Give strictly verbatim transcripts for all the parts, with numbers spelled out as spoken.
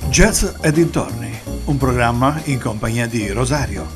Jazz e dintorni, un programma in compagnia di Rosario.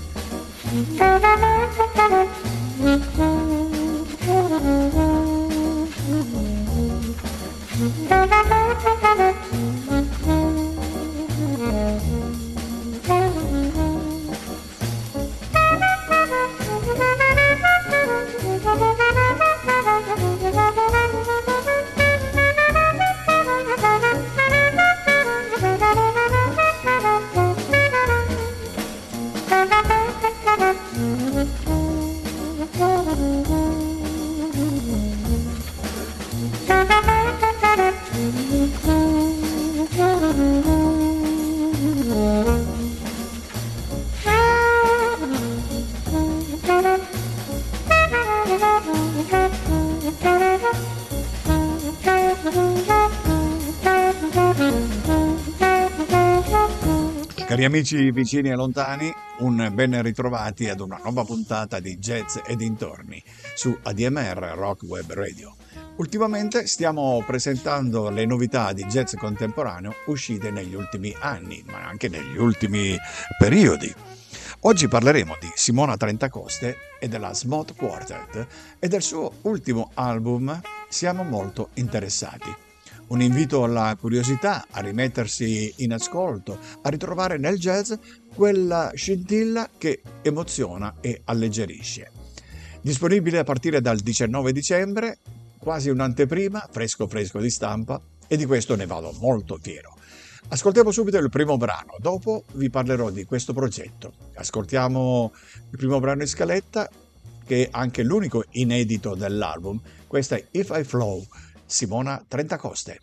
Cari amici vicini e lontani, un ben ritrovati ad una nuova puntata di Jazz e dintorni su A D M R Rock Web Radio. Ultimamente stiamo presentando le novità di jazz contemporaneo uscite negli ultimi anni, ma anche negli ultimi periodi. Oggi parleremo di Simona Trentacoste e della Smooth Quartet e del suo ultimo album Siamo molto interessati. Un invito alla curiosità, a rimettersi in ascolto, a ritrovare nel jazz quella scintilla che emoziona e alleggerisce. Disponibile a partire dal diciannove dicembre, quasi un'anteprima, fresco fresco di stampa, e di questo ne vado molto fiero. Ascoltiamo subito il primo brano, dopo vi parlerò di questo progetto. Ascoltiamo il primo brano in scaletta, che è anche l'unico inedito dell'album. Questa è If I Flow, Simona Trentacoste.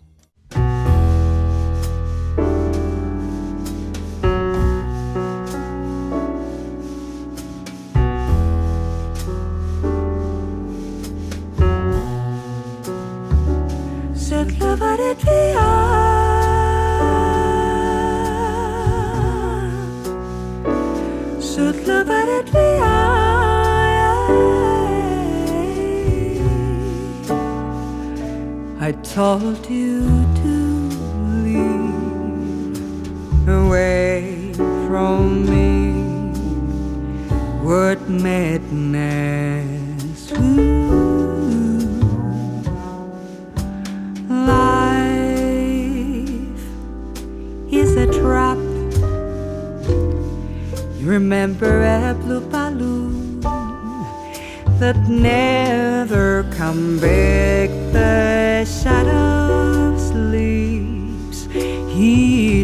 Cette levare via, cette levare via. I told you to leave away from me. What madness! Ooh. Life is a trap. You remember a blue balloon that never come back. The shadow sleeps, heat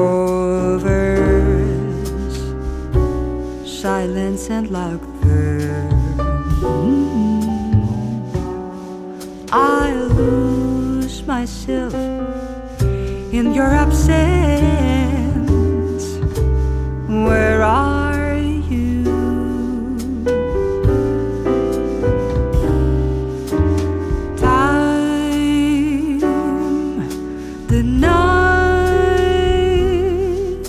covers silence and laughter. Mm-hmm. I lose myself in your absence. Where are you? Time, the night,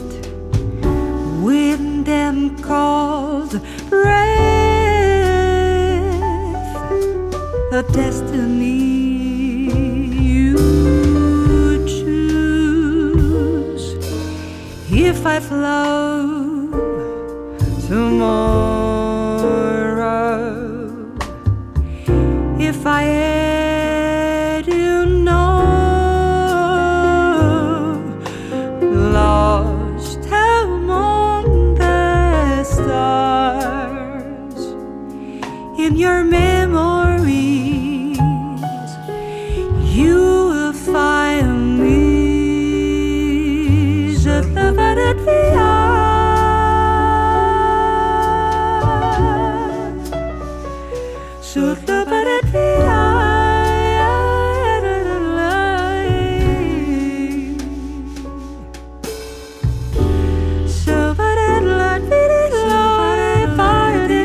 wind and cold breath, the destiny you choose. If I flow tomorrow, if I had you know, lost among the stars in your memories, you will find me. Je te verrai via. Should the better so but it let me live by the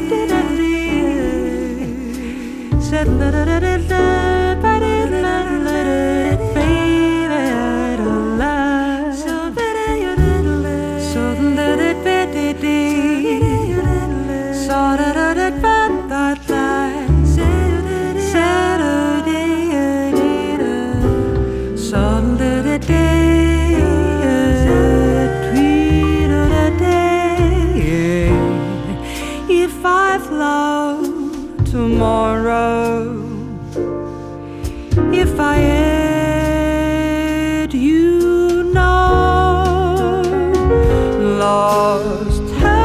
said that it but it let it baby so better you so that it better so that it but that Saturday, Sunday, day. life, love, tomorrow. If I had, you know, lost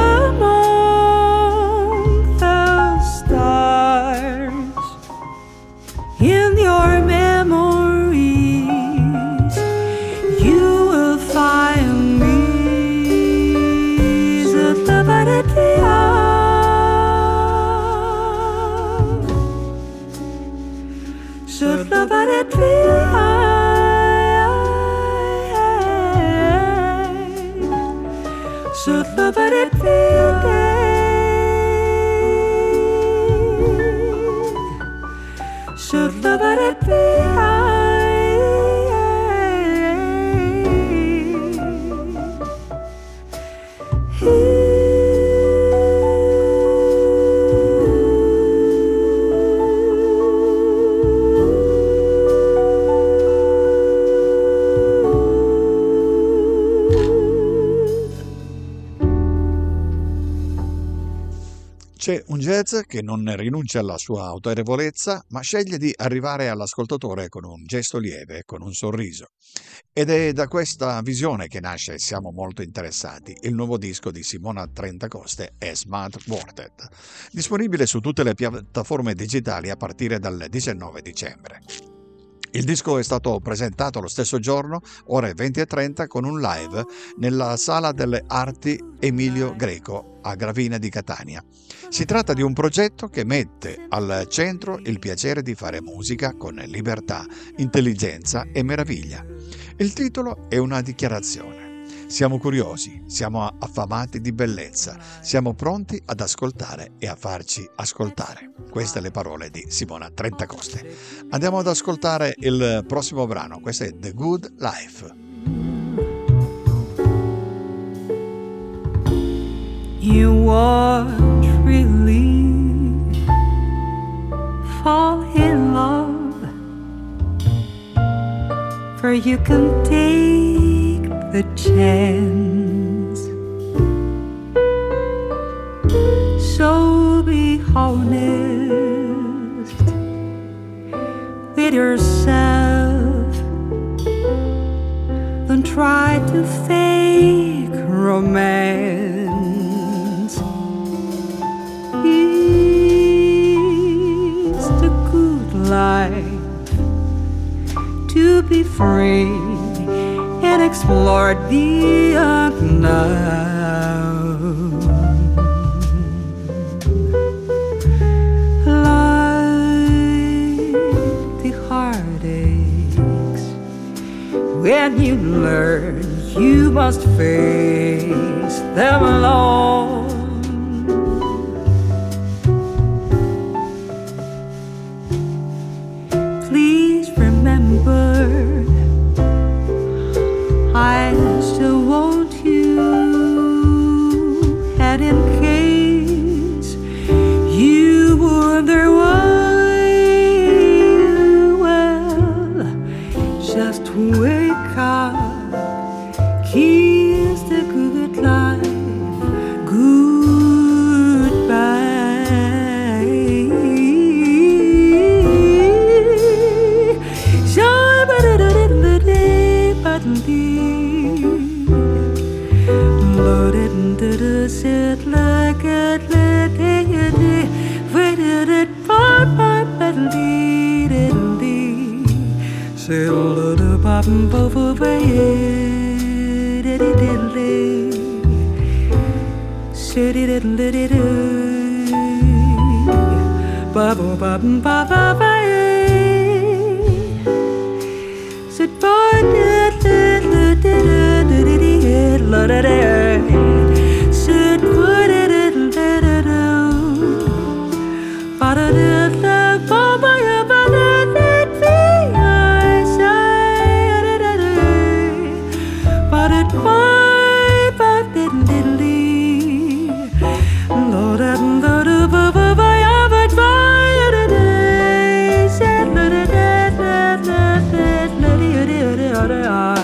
among the stars in your memories, you will find me. Should love it be should love it be should love it be C'è un jazz che non rinuncia alla sua autorevolezza, ma sceglie di arrivare all'ascoltatore con un gesto lieve, con un sorriso. Ed è da questa visione che nasce Siamo molto interessati, il nuovo disco di Simona Trentacoste e Smart Quartet, disponibile su tutte le piattaforme digitali a partire dal diciannove dicembre. Il disco è stato presentato lo stesso giorno, ore venti e trenta, con un live nella Sala delle Arti Emilio Greco a Gravina di Catania. Si tratta di un progetto che mette al centro il piacere di fare musica con libertà, intelligenza e meraviglia. Il titolo è una dichiarazione. Siamo curiosi, siamo affamati di bellezza, siamo pronti ad ascoltare e a farci ascoltare. Queste le parole di Simona Trentacoste. Andiamo ad ascoltare il prossimo brano, questo è The Good Life. You won't really fall in love, for you can take the chance. So be honest with yourself. Don't try to fake romance. It's the good life to be free and explore the unknown. Like the heartaches, when you learn you must face them alone. Please remember, I still want you, and in case you wonder why, well, just wake up, kiss the good life goodbye. Sit like it, let it be, waited it, part, part, battle, dee, dee, dee. Say, little bottom, both of a dee, dee, dee. Say, dee, dee, dee, dee. Bubble, bottom, baba, bye. Sit, boy, dee, dee, dee, dee, dee, dee, dee, dee, dee. Should put it in better now. But I did love for my abandoned feet. I said it, but it might, but didn't leave. Lord, I'm the above of I have it by the day. Said, let it, let it, let it, let it, let it, let it.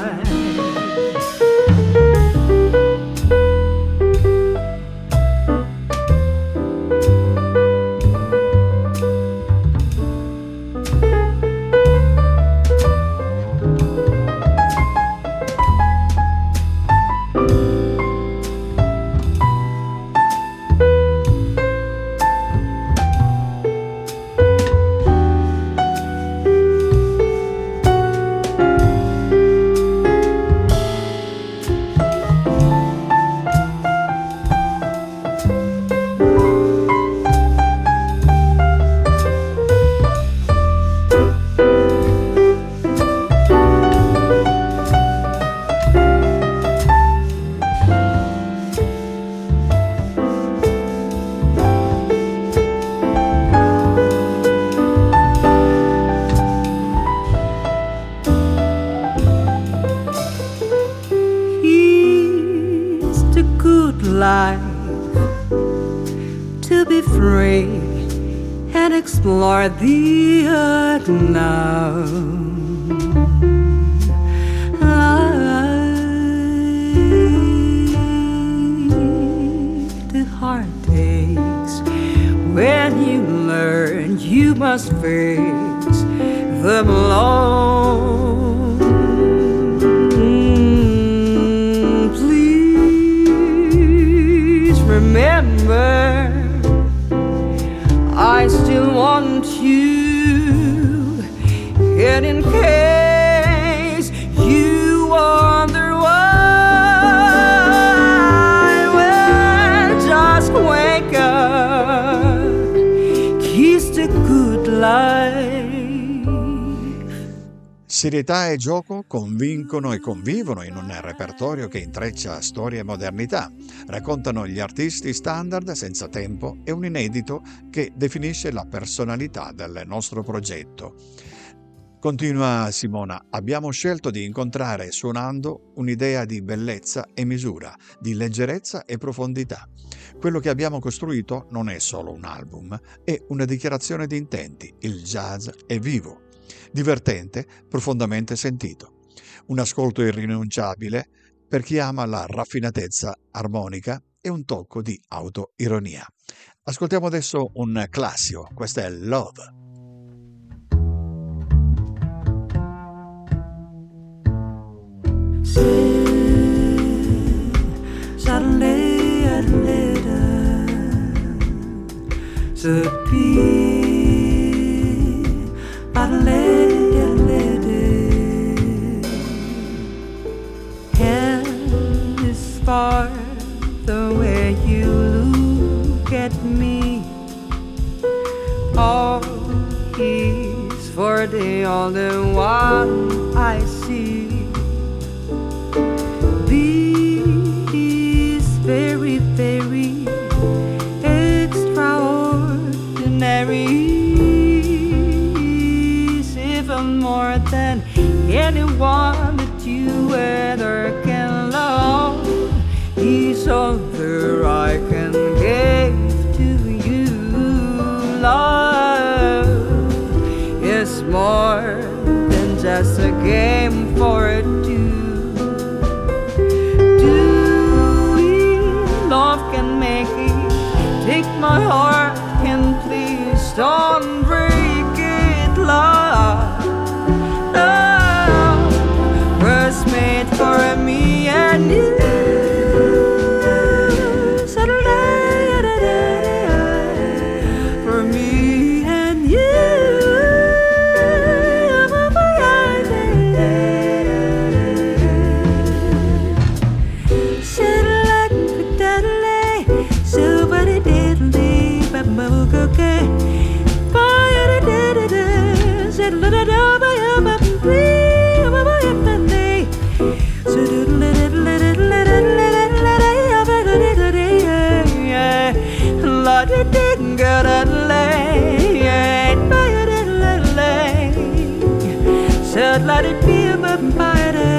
free and explore the unknown. The heartaches when you learn you must face them alone. Please remember, I still want you, and in case you wonder why, well, just wake up, kiss the good life. Serietà e gioco convincono e convivono in un repertorio che intreccia storia e modernità. Raccontano gli artisti standard senza tempo e un inedito che definisce la personalità del nostro progetto. Continua Simona, abbiamo scelto di incontrare suonando un'idea di bellezza e misura, di leggerezza e profondità. Quello che abbiamo costruito non è solo un album, è una dichiarazione di intenti. Il jazz è vivo, divertente, profondamente sentito. Un ascolto irrinunciabile per chi ama la raffinatezza armonica e un tocco di autoironia. Ascoltiamo adesso un classico, questo è Love. Hell is far the way you look at me. All is for the only one I see. This very, very extraordinary is even more than anyone that you ever can love. Is all that I can give to you. Love is more than just a game for two. Doing love can make it. Take my heart and please don't break it. Love, love was made for me and you. For me and you. Let it be a body.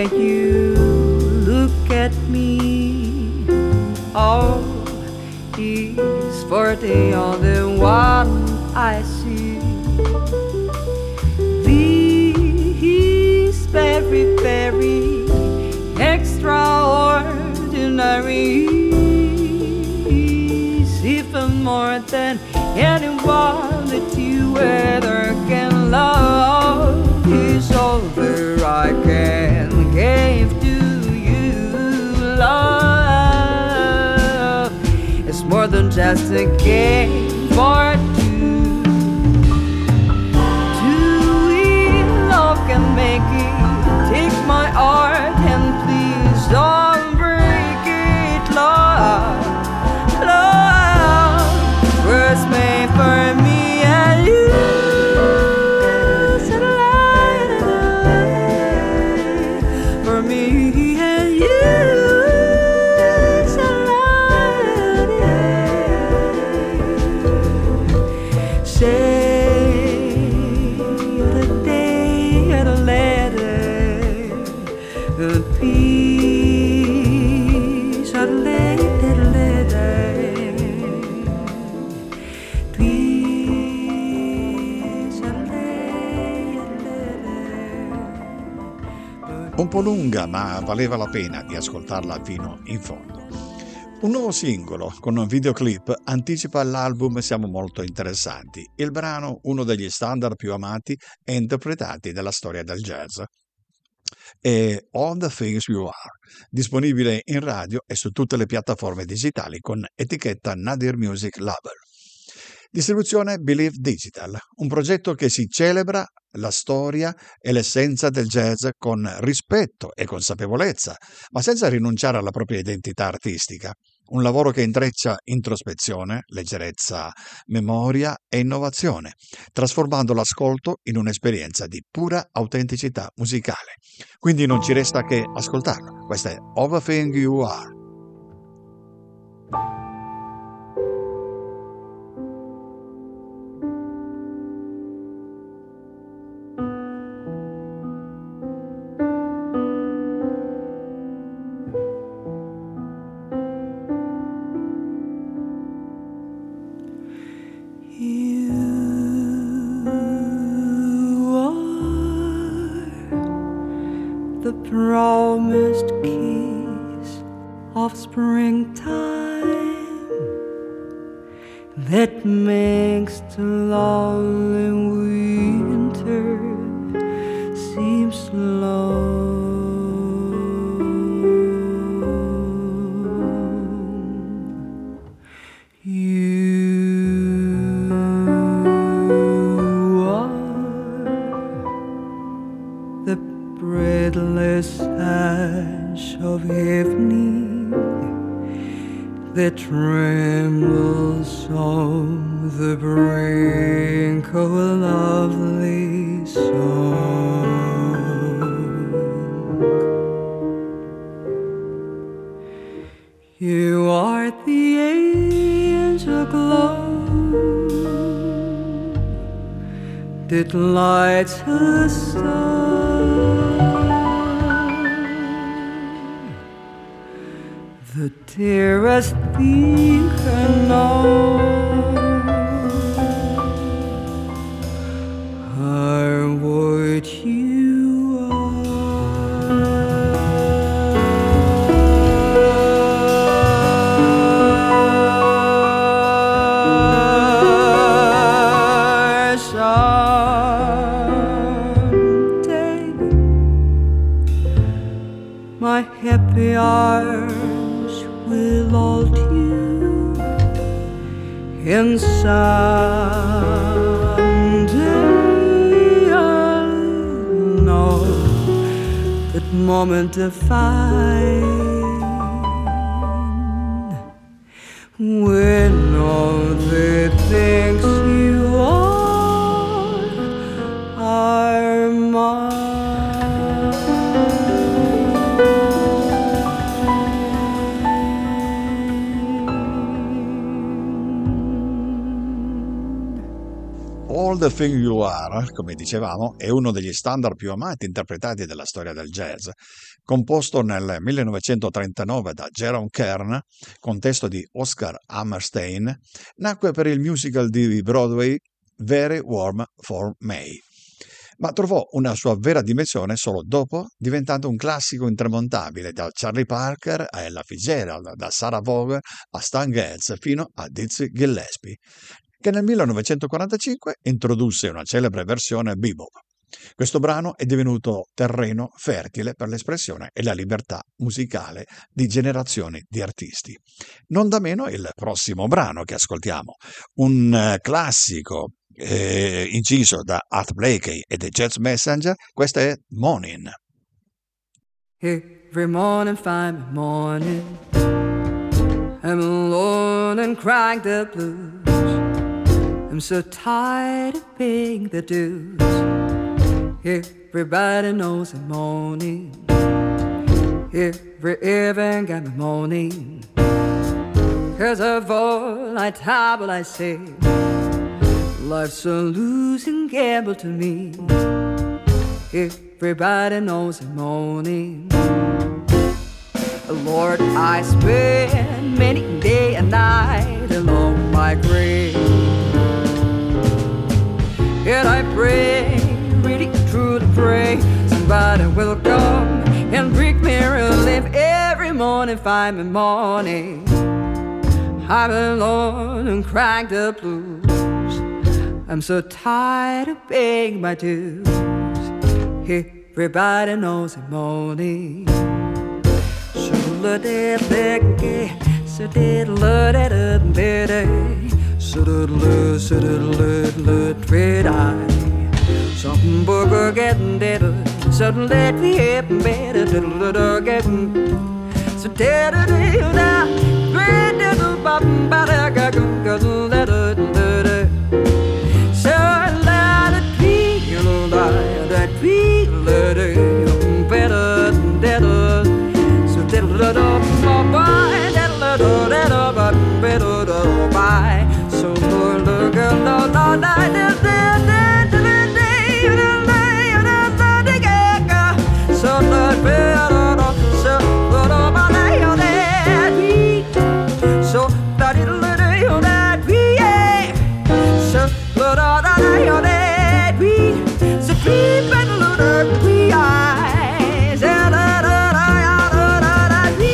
way you look at me, oh, is for the only one I see. This very, very extraordinary, is even more than anyone that you ever can love. Is all that I can give to you. Love is more than just a game for two. Two in love can make it. Take my heart and please don't break it. Love, love was made for me and you. For me and you. Say the day and a letter, a peace, a letter, letter, peace, a letter. Un po' lunga, ma valeva la pena di ascoltarla fino in fondo. Un nuovo singolo con un videoclip anticipa l'album Siamo molto interessanti, il brano uno degli standard più amati e interpretati della storia del jazz. È All the Things You Are, disponibile in radio e su tutte le piattaforme digitali con etichetta Nadir Music Label. Distribuzione Believe Digital, un progetto che si celebra la storia e l'essenza del jazz con rispetto e consapevolezza, ma senza rinunciare alla propria identità artistica. Un lavoro che intreccia introspezione, leggerezza, memoria e innovazione, trasformando l'ascolto in un'esperienza di pura autenticità musicale. Quindi non ci resta che ascoltarlo. Questa è All the Things You Are. Promised kiss of springtime that makes the lonely winter seem slow. You are the breathless ash of evening that trembles on the brink of a lovely song. You are the angel glow that lights a star. The dearest thing I know, are what you are. Someday my happy arms will hold you, and someday I'll know that moment divine when all the things you are are mine. All the Thing You Are, come dicevamo, è uno degli standard più amati e interpretati della storia del jazz. Composto nel millenovecentotrentanove da Jerome Kern, con testo di Oscar Hammerstein, nacque per il musical di Broadway Very Warm for May, ma trovò una sua vera dimensione solo dopo, diventando un classico intramontabile da Charlie Parker a Ella Fitzgerald, da Sarah Vaughan a Stan Getz fino a Dizzy Gillespie, che nel millenovecentoquarantacinque introdusse una celebre versione bebop. Questo brano è divenuto terreno fertile per l'espressione e la libertà musicale di generazioni di artisti. Non da meno il prossimo brano che ascoltiamo, un eh, classico eh, inciso da Art Blakey e The Jazz Messenger, questa è Morning. Every morning, fine morning, I'm alone and crying the blues. I'm so tired of paying the dues. Everybody knows I'm moaning. Every evening got me moaning. Cause of all I trouble I say, life's a losing gamble to me. Everybody knows I'm moaning. Lord, I spend many day and night along my grave. Yet I pray, really truly pray, somebody will come and bring me relief every morning, find me morning. I'm alone and crying the blues. I'm so tired of paying my dues. Everybody knows I'm moaning. So-da-da-da-da, so-da-da-da-da-da-da. So-da-da-da-da-da-da-da. Something booger getting deader. Something let me happen better. Da-da-da-da-getting. So-da-da-da-da. Da-da-da-da-da-da-da. So let it be, you know, that we let it better than that. So da-da-da-da-da-da-da. Da-da-da-da-da-da-da-da-da. So look at the night. So let better, so what about that we? So that it'll let that we, so what about that we? So keep it little we eyes, and that that we.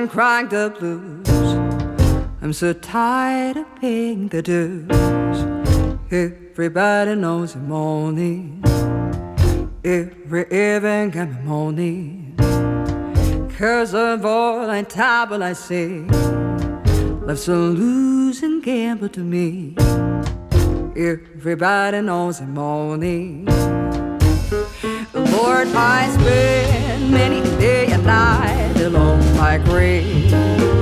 and crying the blues. I'm so tired of paying the dues. Everybody knows I'm mourning. Every evening I'm mourning. 'Cause of all the trouble I see, life's a losing gamble to me. Everybody knows I'm mourning. Lord, I spend many day and night along my grave,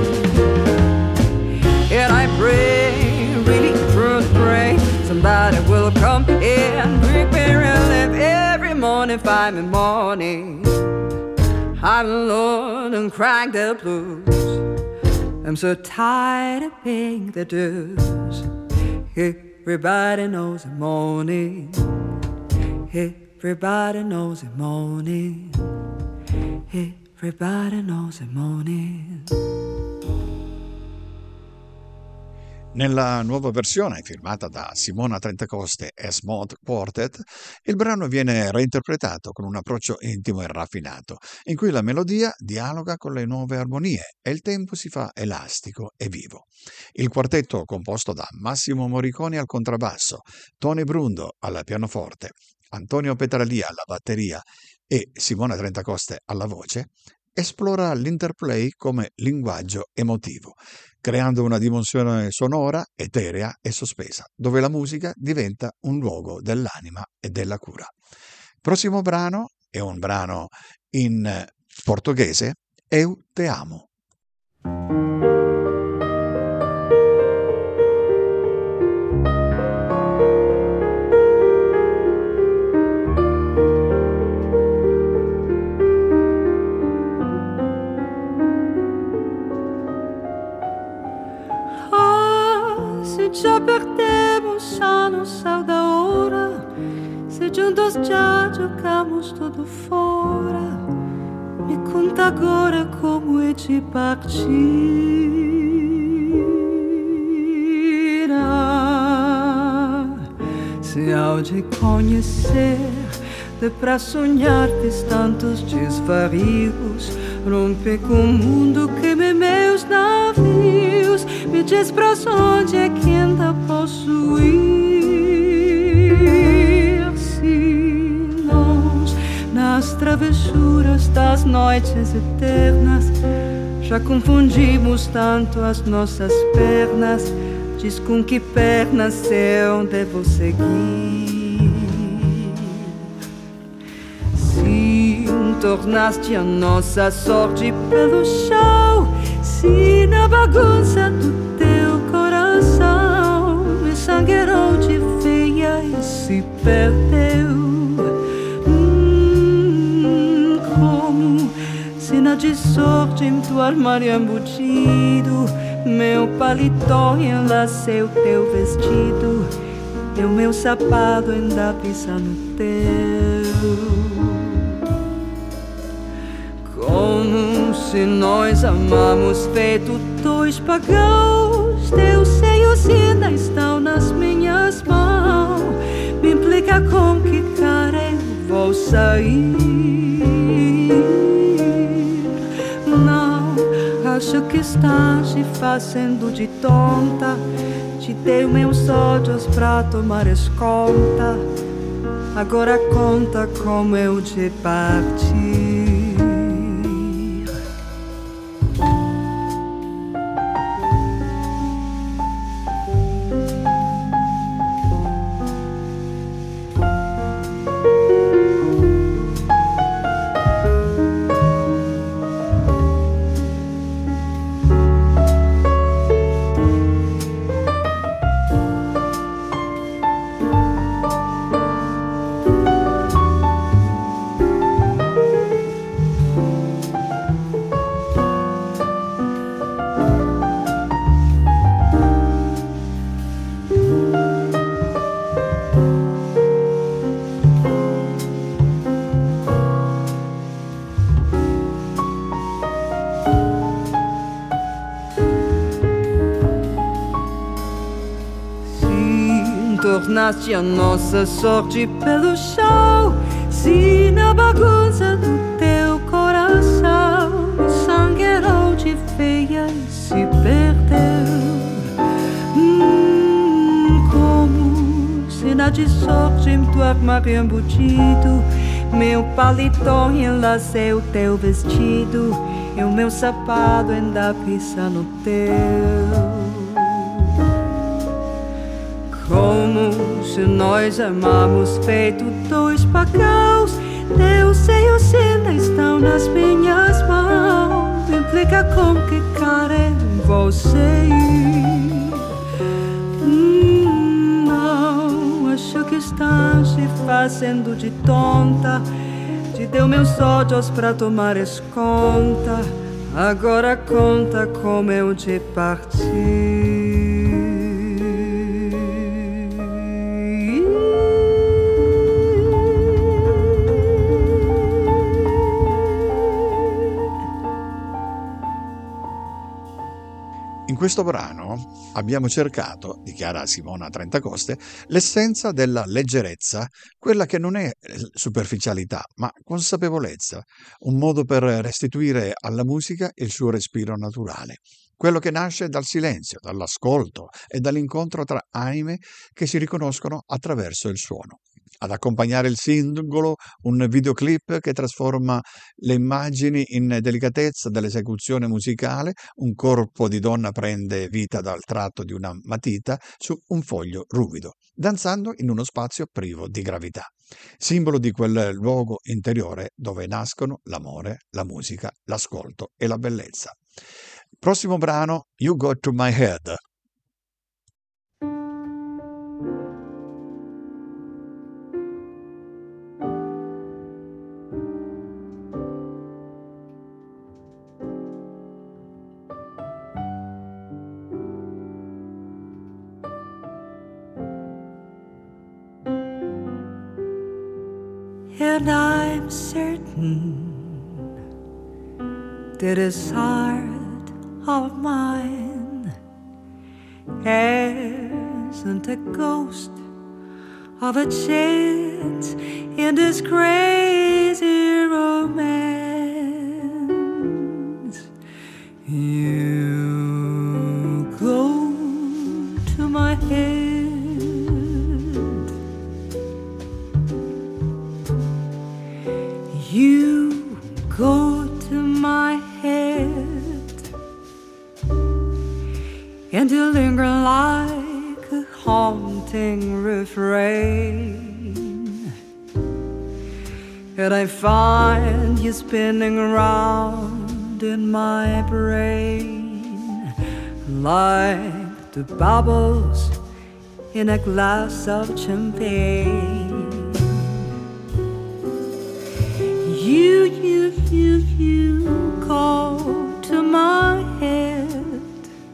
and I pray, really truly pray, somebody will come and bring me relief every morning if I'm in mourning. I'm alone and crying the blues. I'm so tired of paying the dues. Everybody knows I'm mourning. Everybody knows I'm mourning. Everybody knows I'm mourning. Nella nuova versione, firmata da Simona Trentacoste e Smooth Quartet, il brano viene reinterpretato con un approccio intimo e raffinato, in cui la melodia dialoga con le nuove armonie e il tempo si fa elastico e vivo. Il quartetto, composto da Massimo Moriconi al contrabbasso, Tony Brundo al pianoforte, Antonio Petralia alla batteria e Simona Trentacoste alla voce, esplora l'interplay come linguaggio emotivo, creando una dimensione sonora, eterea e sospesa, dove la musica diventa un luogo dell'anima e della cura. Prossimo brano è un brano in portoghese, Eu Te Amo. Já perdemos a nossa hora, se juntos já jogamos tudo fora. Me conta agora como é de partir. Se há de conhecer, de pra sonhar tes tantos desvarios, romper com o mundo que me meus navios. Me diz pra onde é que ainda posso ir. Se nós, nas travessuras das noites eternas, já confundimos tanto as nossas pernas. Diz com que pernas eu devo seguir. Se tornaste a nossa sorte pelo chão, se na bagunça do teu coração me sangrou de feia e se perdeu. Hum, como se na desordem em teu armário embutido, meu paletó enlacei o teu vestido e o meu sapato ainda pisa no teu. Como se nós amamos feito dois pagãos, teus seios ainda estão nas minhas mãos. Me implica com que cara eu vou sair. Não, acho que estás te fazendo de tonta. Te dei meus olhos pra tomares conta. Agora conta como eu te parti. Tornaste a nossa sorte pelo chão, se na bagunça do teu coração me sangrou de luna de sorgem-tu armário embutido, meu paletó enlacei o teu vestido e o meu sapato ainda pisa no teu. Como se nós amamos feito dois pagaus, teus seios ainda estão nas minhas mãos. Implica com que cara você. hum, Não, acho que estás se fazendo de tonta. Te deu meus olhos pra tomares conta. Agora conta como eu te parti. In questo brano abbiamo cercato, dichiara Simona Trentacoste, l'essenza della leggerezza, quella che non è superficialità, ma consapevolezza, un modo per restituire alla musica il suo respiro naturale, quello che nasce dal silenzio, dall'ascolto e dall'incontro tra anime che si riconoscono attraverso il suono. Ad accompagnare il singolo un videoclip che trasforma le immagini in delicatezza dell'esecuzione musicale. Un corpo di donna prende vita dal tratto di una matita su un foglio ruvido, danzando in uno spazio privo di gravità, simbolo di quel luogo interiore dove nascono l'amore, la musica, l'ascolto e la bellezza. Prossimo brano, You Got to My Head. And I'm certain that this heart of mine hasn't a ghost of a chance in this crazy romance. You go to my head. You go to my head, and you linger like a haunting refrain, and I find you spinning around in my brain like the bubbles in a glass of champagne. You, you, you, you go to my head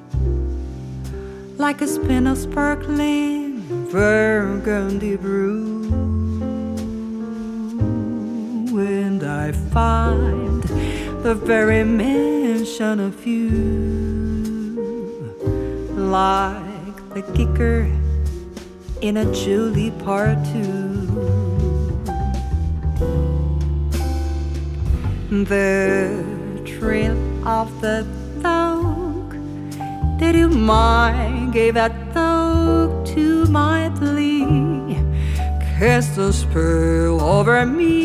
like a spin of sparkling burgundy brew, and I find the very mention of you like the kicker in a Julie part two. The thrill of the thug that you might gave that thug to my plea cast a spell over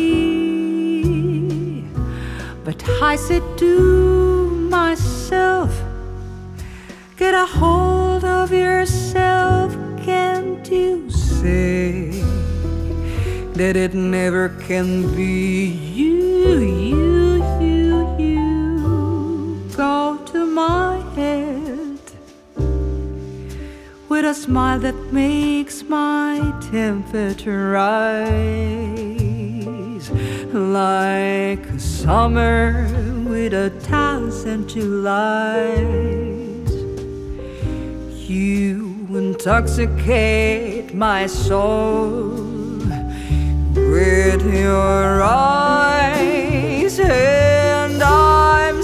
me, but I said to myself, get a hold of yourself, can't you say that it never can be you, you, you, you go to my head with a smile that makes my temperature rise like a summer with a thousand Julys. You intoxicate my soul with your eyes, and I'm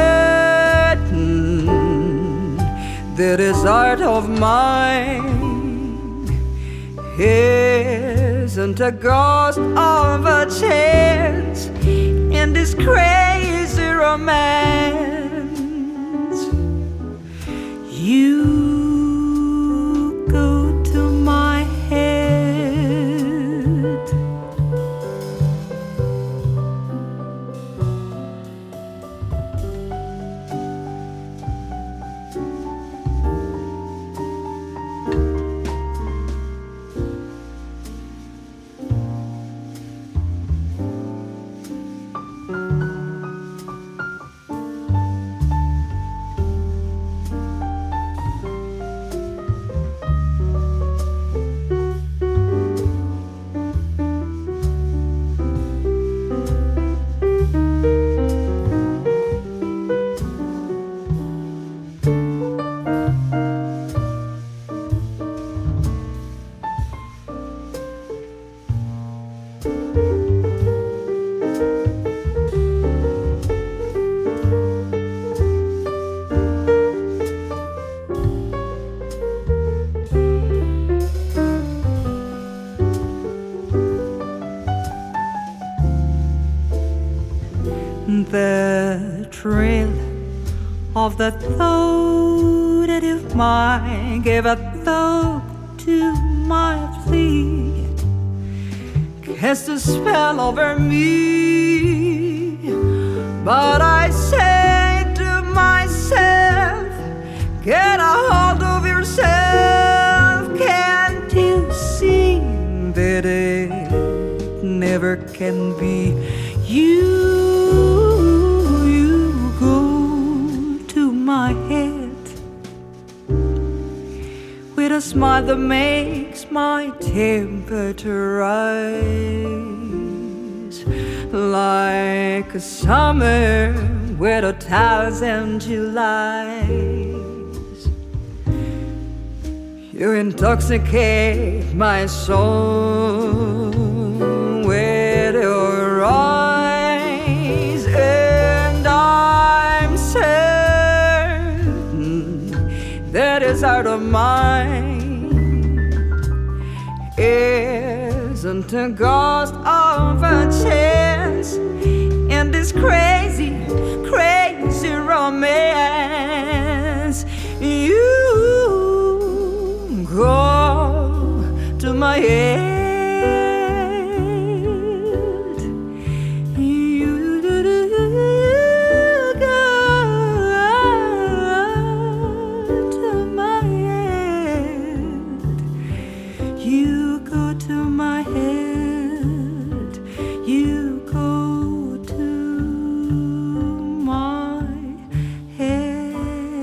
certain that this art of mine isn't a ghost of a chance in this crazy romance. You go to my head. the thrill of the thought that if I gave a thought to my plea, cast a spell over me. But I say to myself, get a hold of yourself. Can't you see that it never can be you? You go to my head with a smile that makes my temperature rise, like a summer with a thousand Julys. You intoxicate my soul with your eyes, and I'm certain that is out of mine isn't a ghost of a chance in this crazy, crazy romance. You go to my head. You go to my head. You go to my head. You go to my head.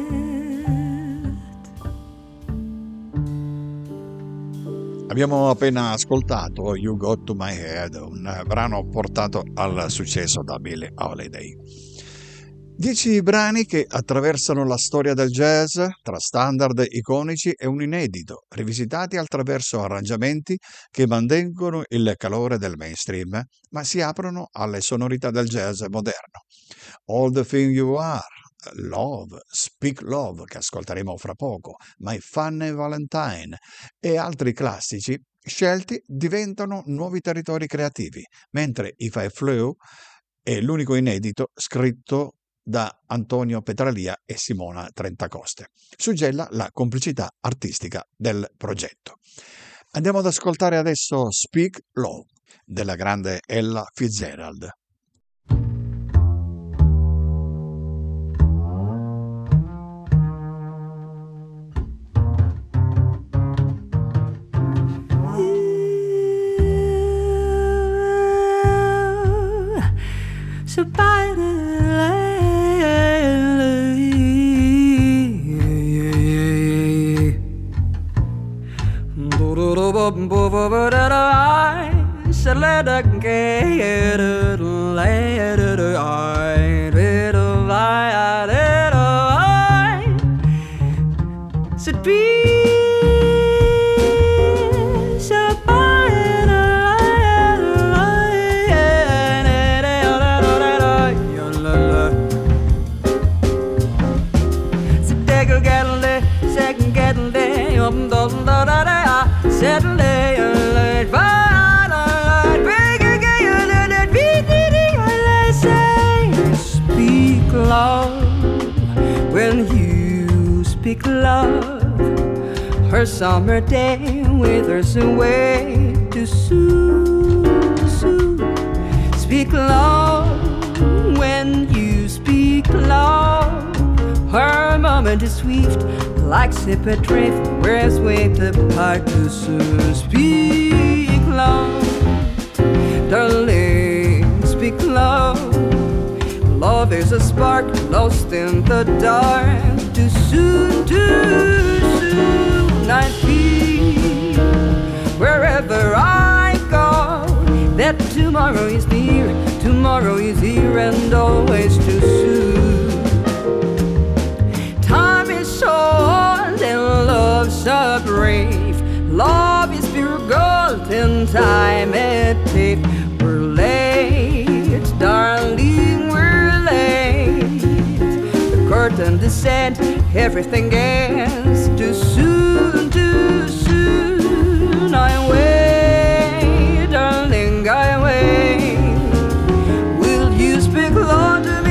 Abbiamo appena ascoltato You Got to My Head, un brano portato al successo da Billie Holiday. Dieci brani che attraversano la storia del jazz, tra standard iconici e un inedito, rivisitati attraverso arrangiamenti che mantengono il calore del mainstream, ma si aprono alle sonorità del jazz moderno. All the Thing You Are, Love, Speak Love, che ascolteremo fra poco, My Funny Valentine e altri classici scelti diventano nuovi territori creativi, mentre If I Flew è l'unico inedito scritto da Antonio Petralia e Simona Trentacoste. Suggella la complicità artistica del progetto. Andiamo ad ascoltare adesso Speak Love della grande Ella Fitzgerald. So by the said let her get it, let it I, let it I, let I said be so by second getting day, um, da da da da, settle day, late, bye, big again, and be I say, speak love when you speak love. Her summer day withers away too soon, soon. Speak love when you speak love. Her moment is swift, like sip adrift, whereas waved apart too soon. Speak love, darling, speak love. Love is a spark lost in the dark. Too soon, too soon. I feel wherever I go that tomorrow is near, tomorrow is here, and always too soon. Time is short and love's so brave. Love is pure gold and time it takes. We're late, darling, we're late. The curtain descends, everything ends too soon, too soon. I wait, darling, I wait. Will you speak love to me?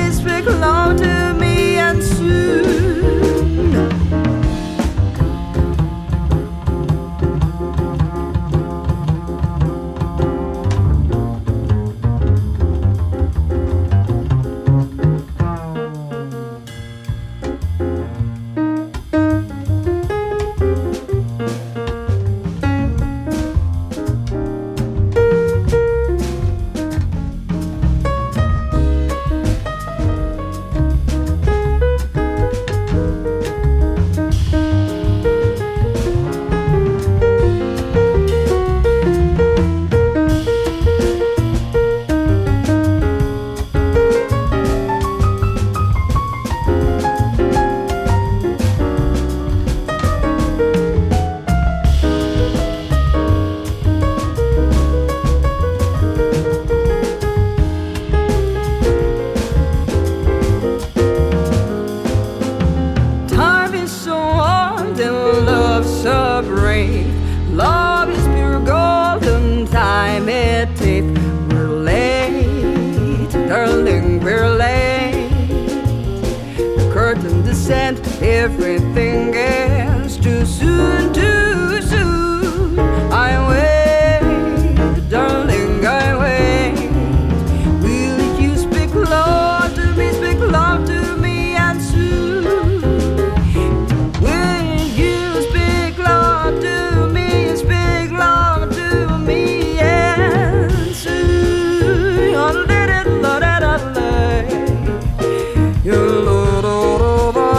everything else too soon, too soon. I wait, darling, I wait. Will you speak love to me, speak love to me, and soon? Will you speak love to me, speak love to me, and soon? Oh, let it, let it, let it. You Lord, oh, oh, oh.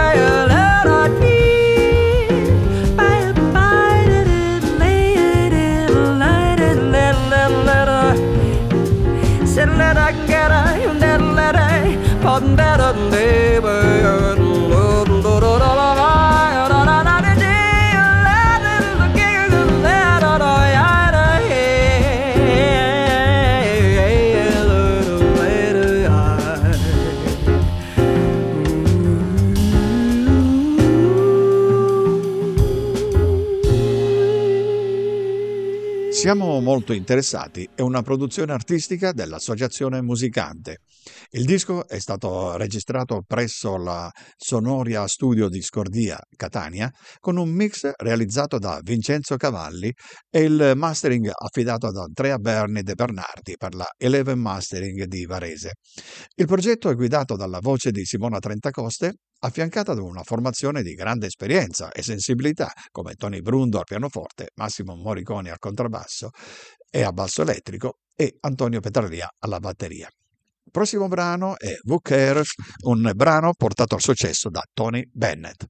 Siamo molto interessati, è una produzione artistica dell'Associazione Musicante. Il disco è stato registrato presso la Sonoria Studio di Scordia, Catania, con un mix realizzato da Vincenzo Cavalli e il mastering affidato ad Andrea Berni De Bernardi per la Eleven Mastering di Varese. Il progetto è guidato dalla voce di Simona Trentacoste, affiancata da una formazione di grande esperienza e sensibilità come Tony Brundo al pianoforte, Massimo Moriconi al contrabbasso e a basso elettrico e Antonio Petralia alla batteria. Il prossimo brano è Who Cares, un brano portato al successo da Tony Bennett.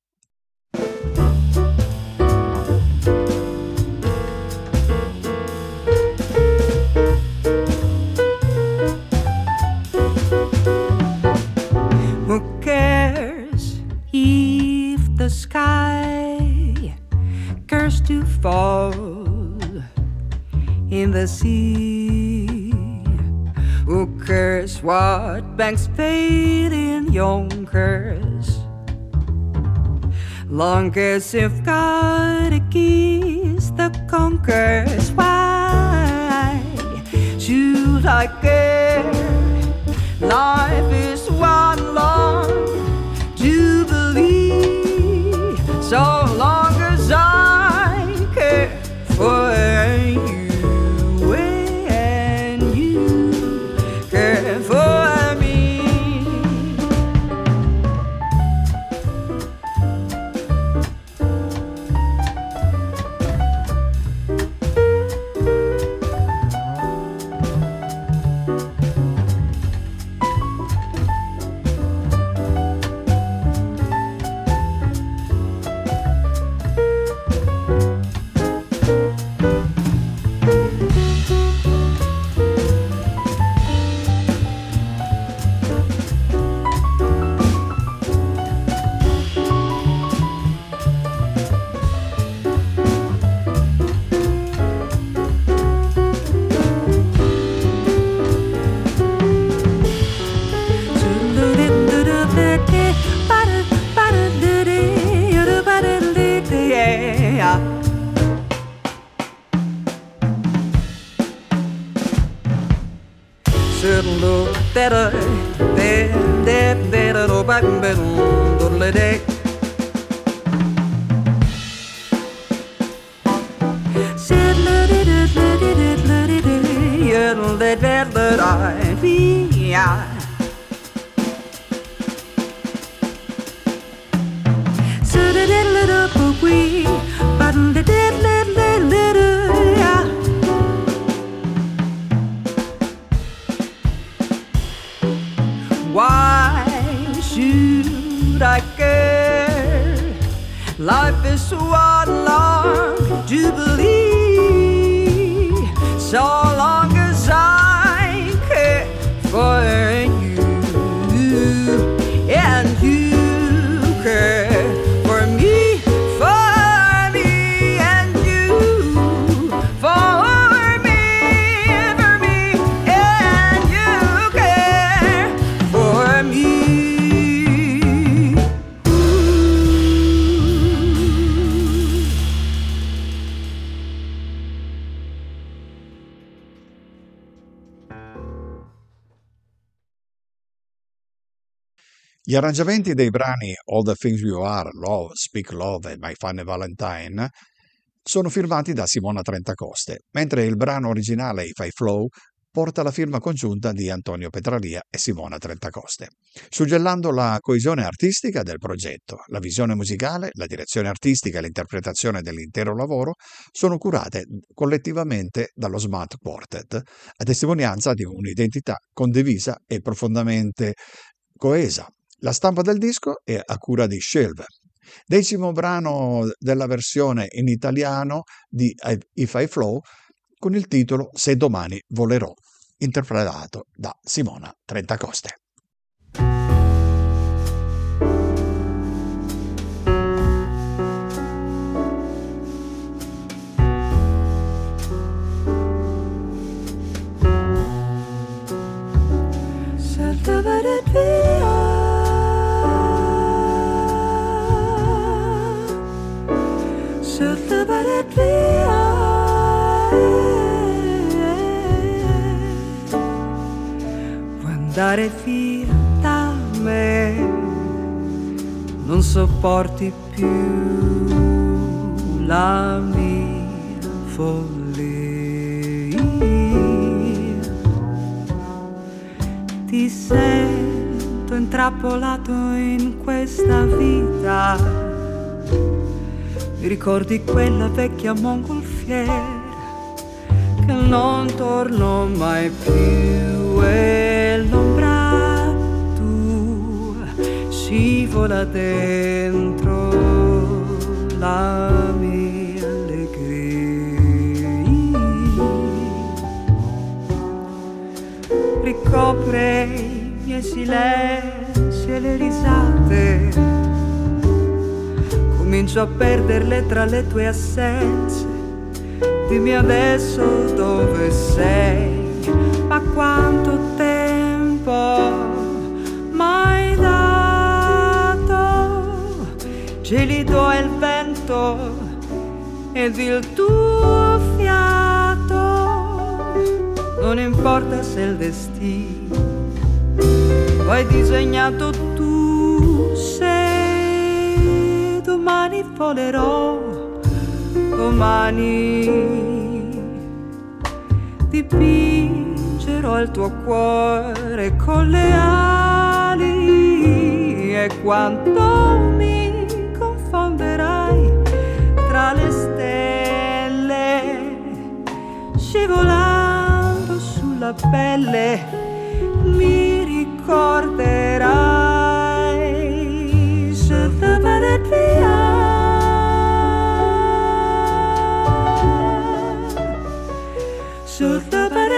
Who cares if the sky cares to fall in the sea? Who cares what banks paid in Yonkers? Long as you've got a kiss that conquers. Why should I care? Life is one long jubilee. So long as I care for you and you care for me. Better, better, better, better, better, said let it, let it, let it, let it, let I be. Said it, let up a wee, but let it, let it, let it. Why should I care? Life is one long jubilee. So long as I care for you and you care for me, for me and you, for me, for me and you care for me. Gli arrangiamenti dei brani All the Things You Are, Love, Speak Love e My Funny Valentine sono firmati da Simona Trentacoste, mentre il brano originale If I Flow porta la firma congiunta di Antonio Petralia e Simona Trentacoste, suggellando la coesione artistica del progetto. La visione musicale, la direzione artistica e l'interpretazione dell'intero lavoro sono curate collettivamente dallo Smart Quartet, a testimonianza di un'identità condivisa e profondamente coesa. La stampa del disco è a cura di Shelve. Decimo brano della versione in italiano di If I Flow, con il titolo Se domani volerò, interpretato da Simona Trentacoste. Andare via da me, non sopporti più la mia follia. Ti sento intrappolato in questa vita, mi ricordi quella vecchia mongolfiera che non torno mai più e l'ombra tua scivola dentro la mia allegria, ricopre i miei silenzi e le risate, comincio a perderle tra le tue assenze. Dimmi adesso dove sei, ma quanto tempo m'hai dato? Gelido è il vento ed il tuo fiato, non importa se il destino lo hai disegnato tu. Se domani volerò, domani dipingerò il tuo cuore con le ali, e quando mi confonderai tra le stelle, scivolando sulla pelle, mi ricorderai. Se te vede via, so the better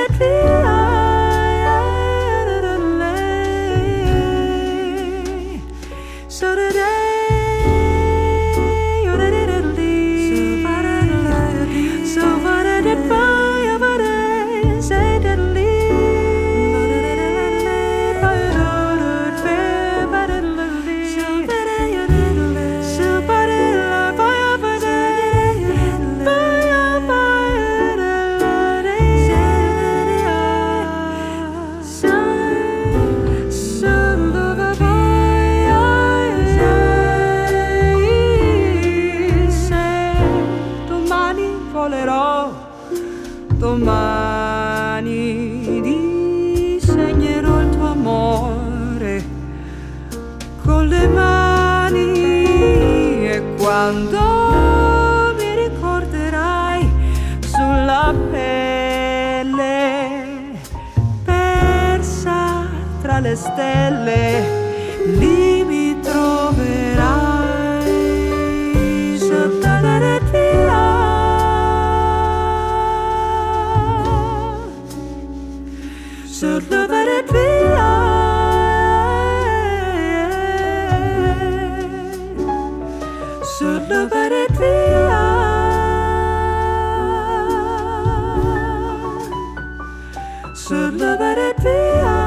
so today so what I did by a body say that domani disegnerò il tuo amore con le mani, e quando mi ricorderai sulla pelle, persa tra le stelle, lì mi troverai. Sotto la retina, so love it via, so love it via, so love it via,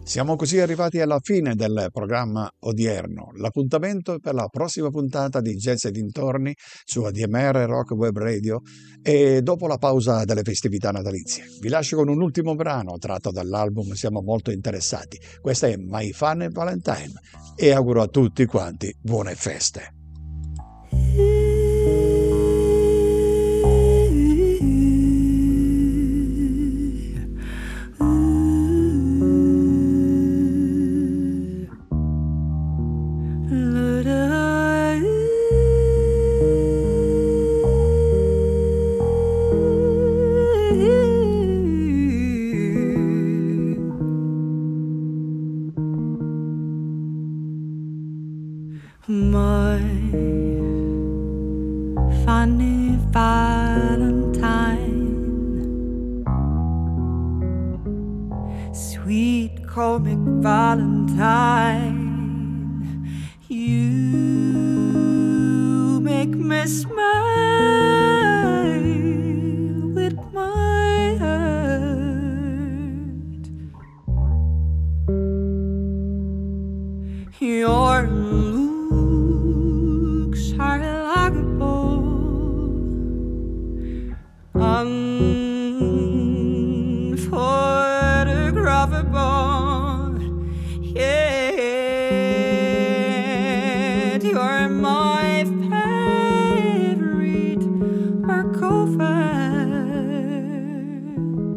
Siamo così arrivati alla fine del programma odierno. L'appuntamento è per la prossima puntata di Jazz e dintorni su A D M R Rock Web Radio e dopo la pausa delle festività natalizie. Vi lascio con un ultimo brano tratto dall'album Siamo molto interessati. Questa è My Fun Valentine e auguro a tutti quanti buone feste. My funny Valentine, sweet comic Valentine, you make me smile with my heart. Your are likable, unphotographable, yet you're my favorite work of art.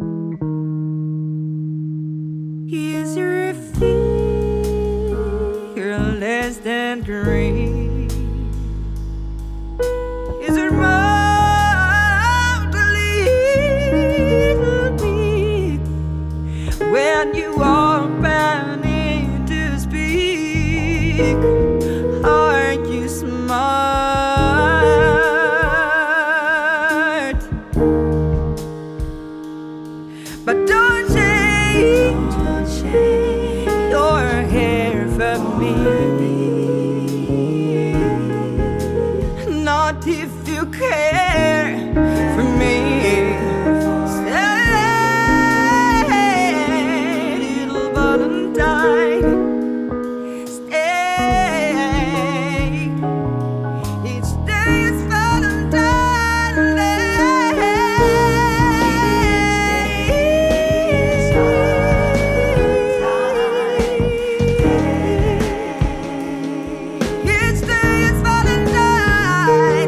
Is your figure less than green? Is it wrong to leave me when you open it to speak? Are you smart? But don't change, don't change your hair for me. Not if you care for me. Stay, little Valentine. Stay. Each day is Valentine Day. Each day is Valentine Day. Each day is Valentine.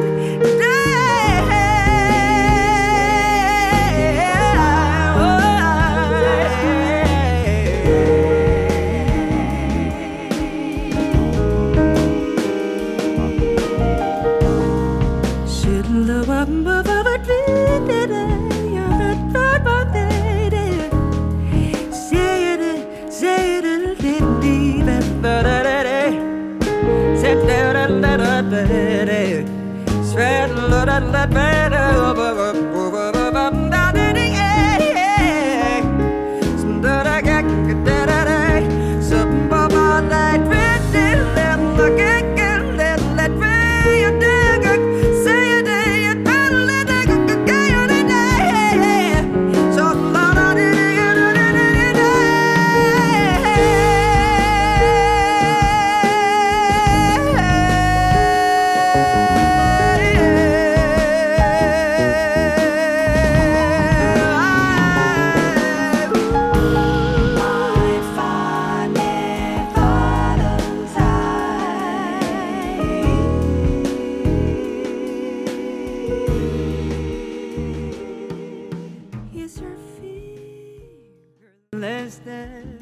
Less than